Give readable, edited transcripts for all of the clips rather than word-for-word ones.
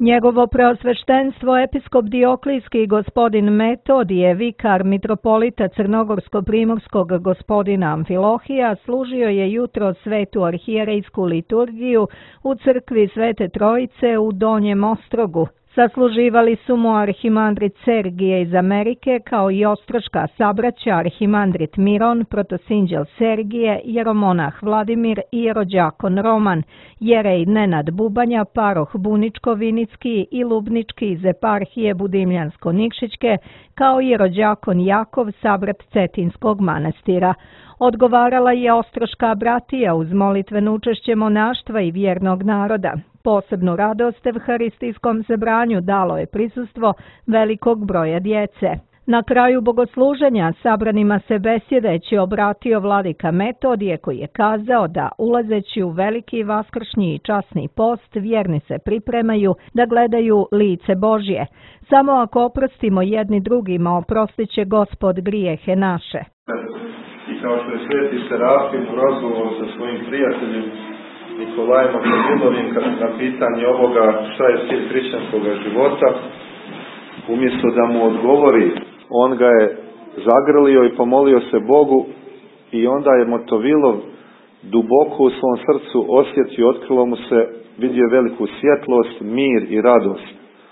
Njegovo preosveštenstvo episkop Dioklijski gospodin Metodije, vikar mitropolita crnogorsko-primorskog gospodina Amfilohija, služio je jutro svetu arhijerejsku liturgiju u crkvi Svete Trojice u Donjem Ostrogu. Sasluživali su mu arhimandrit Sergije iz Amerike, kao i ostroška sabraća arhimandrit Miron, protosinđel Sergije, jeromonah Vladimir i jerođakon Roman, jerej Nenad Bubanja, paroh Buničko-Vinicki i Lubnički iz eparhije Budimljansko-Nikšićke, kao i jerođakon Jakov, sabrat Cetinskog manastira. Odgovarala je ostroška bratija uz molitveno učešće monaštva i vjernog naroda. Posebnu radost evharistijskom sebranju dalo je prisustvo velikog broja djece. Na kraju bogosluženja sabranima se besjedeći obratio vladika Metodije, koji je kazao da ulazeći u veliki vaskršnji i časni post vjerni se pripremaju da gledaju lice Božje. Samo ako oprostimo jedni drugima, oprostit će Gospod grijehe naše. I kao što je sveti Serafim u razgovoru sa svojim prijateljem Nikolajem Akadinovim na pitanje ovoga šta je cilj hrišćanskog života, umjesto da mu odgovori, on ga je zagrlio i pomolio se Bogu i onda je Motovilov duboko u svom srcu osjetio, otkrilo mu se, vidio veliku svjetlost, mir i radost.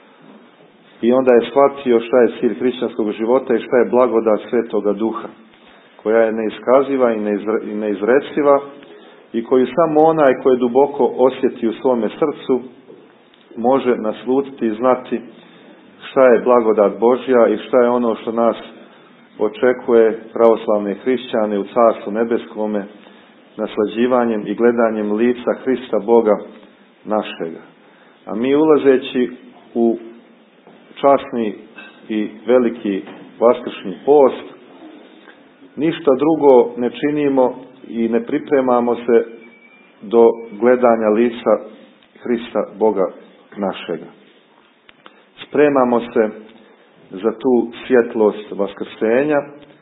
I onda je shvatio šta je cilj hrišćanskog života i šta je blagodat Svetoga Duha, koja je neiskaziva i neizreciva i koju samo onaj koji je duboko osjeti u svome srcu može naslutiti i znati šta je blagodat Božja i šta je ono što nas očekuje pravoslavne hrišćane u Carstvu nebeskome, naslađivanjem i gledanjem lica Hrista Boga našega. A mi ulazeći u časni i veliki vaskršnji post, ništa drugo ne činimo i ne pripremamo se do gledanja lica Hrista Boga našega. Spremamo se za tu svjetlost vaskrsenja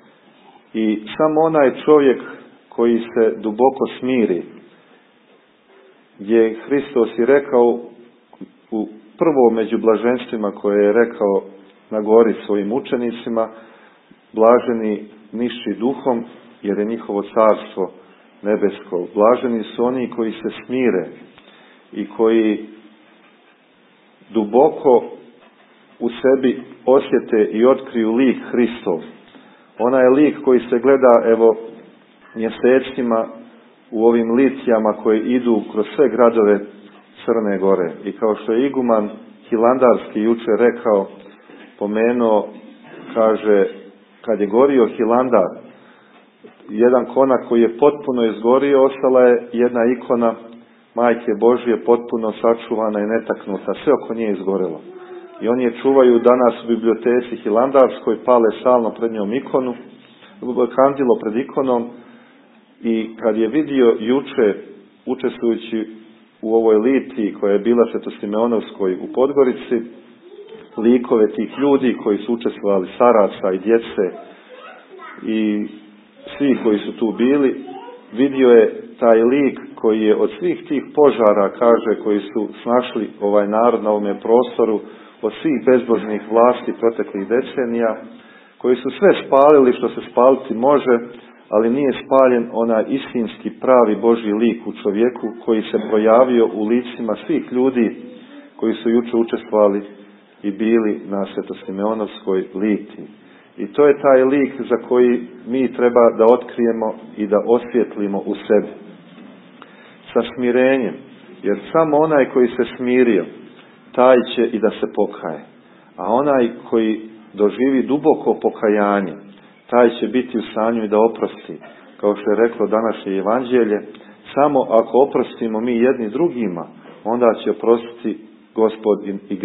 i samo onaj čovjek koji se duboko smiri, gdje Hristos je rekao u prvom među blaženstvima koje je rekao na gori svojim učenicima, blaženi niši duhom, jer je njihovo carstvo nebesko. Blaženi su oni koji se smire i koji duboko u sebi osjete i otkriju lik Hristov. Onaj lik koji se gleda, evo, mjesecima u ovim litijama koje idu kroz sve gradove Crne Gore. I kao što je iguman Hilandarski jučer rekao, pomenuo, kaže, kad je gorio Hilandar, jedan konak koji je potpuno izgorio, ostala je jedna ikona Majke Božje potpuno sačuvana i netaknuta, sve oko nje izgorelo. I oni je čuvaju danas u biblioteci Hilandarskoj, pale stalno pred njom ikonu, kandilo pred ikonom, i kad je vidio juče, učestvujući u ovoj litiji koja je bila Svetosimeonovskoj u Podgorici, likove tih ljudi koji su učestvovali, staraca i djece i svi koji su tu bili, vidio je taj lik koji je od svih tih požara, kaže, koji su snašli ovaj narod na ovome prostoru, od svih bezbožnih vlasti proteklih decenija, koji su sve spalili što se spaliti može, ali nije spaljen onaj istinski pravi Božji lik u čovjeku koji se projavio u licima svih ljudi koji su juče učestvovali i bili na Svetosimeonovskoj litiji. I to je taj lik za koji mi treba da otkrijemo i da osvjetlimo u sebi. Sa smirenjem, jer samo onaj koji se smirio, taj će i da se pokaje. A onaj koji doživi duboko pokajanje, taj će biti u stanju i da oprosti. Kao što je reklo današnje evanđelje, samo ako oprostimo mi jedni drugima, onda će oprostiti Gospod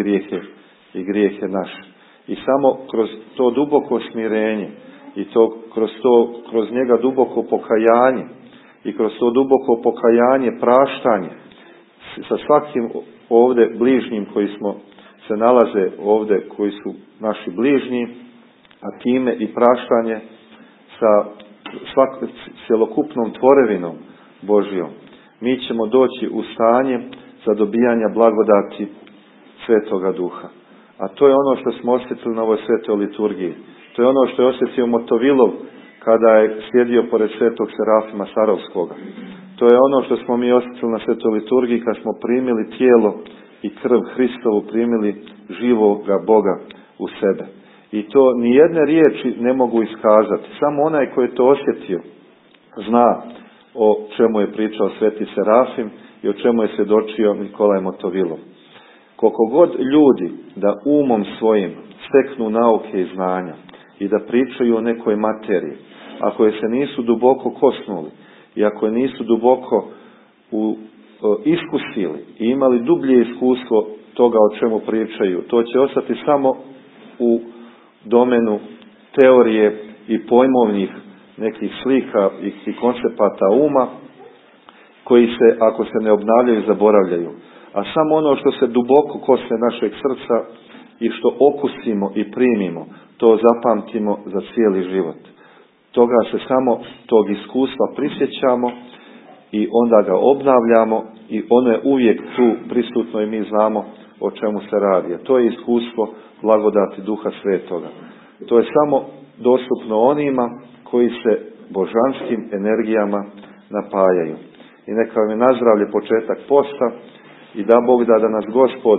i grijehe naše. I samo kroz to duboko smirenje i kroz njega duboko pokajanje i kroz to duboko pokajanje praštanje sa svakim ovdje bližnjim koji se nalaze ovdje, koji su naši bližnji, a time i praštanje sa cjelokupnom tvorevinom Božjom, mi ćemo doći u stanje za dobijanja blagodati Svetoga Duha. A to je ono što smo osjetili na ovoj svetoj liturgiji. To je ono što je osjetio Motovilov kada je sjedio pored svetog Serafima Sarovskoga. To je ono što smo mi osjetili na svetoj liturgiji kad smo primili tijelo i krv Hristovu, primili živoga Boga u sebe. I to nijedne riječi ne mogu iskazati. Samo onaj koji je to osjetio zna o čemu je pričao sveti Serafim i o čemu je svjedočio Nikolaj Motovilov. Koliko god ljudi da umom svojim steknu nauke i znanja i da pričaju o nekoj materiji, ako je se nisu duboko kosnuli i ako je nisu duboko iskusili i imali dublje iskustvo toga o čemu pričaju, to će ostati samo u domenu teorije i pojmovnih nekih slika i koncepata uma koji se, ako se ne obnavljaju, zaboravljaju. A samo ono što se duboko kosne našeg srca i što okusimo i primimo, to zapamtimo za cijeli život. Toga se samo tog iskustva prisjećamo i onda ga obnavljamo i ono je uvijek tu prisutno i mi znamo o čemu se radi. A to je iskustvo blagodati Duha Svetoga. To je samo dostupno onima koji se božanskim energijama napajaju. I neka vam je na zdravlje početak posta i da Bog da nas Gospod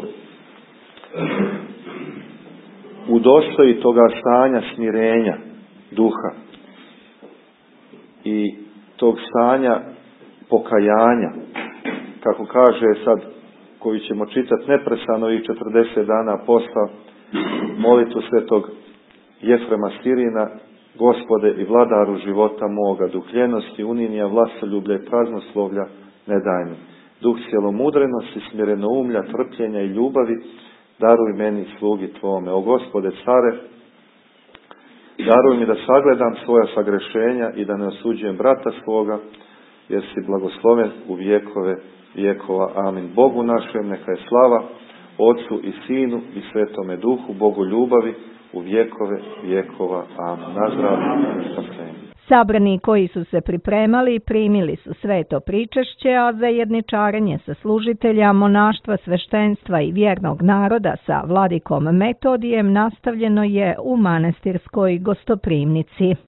udostoji toga stanja smirenja duha i tog stanja pokajanja, kako kaže sad, koji ćemo čitati neprestano i 40 dana posta, molitvu svetog Jefrema Sirina: Gospode i vladaru života moga, duhljenosti, uninija, vlastoljublja i praznoslovlja ne daj mi. Duh cjelomudrenosti, smirenoumlja, trpljenja i ljubavi daruj meni, slugi Tvome. O Gospode care, daruj mi da sagledam svoja sagrešenja i da ne osuđujem brata svoga, jer si blagosloven u vjekove vjekova. Amin. Bogu našem neka je slava, Otcu i Sinu i Svetome Duhu, Bogu ljubavi u vjekove vjekova. Amin. Na zdravlje. Sabrani koji su se pripremali primili su sveto pričešće, a za jedničarenje sa služitelja, monaštva, sveštenstva i vjernog naroda sa vladikom Metodijem nastavljeno je u manastirskoj gostoprimnici.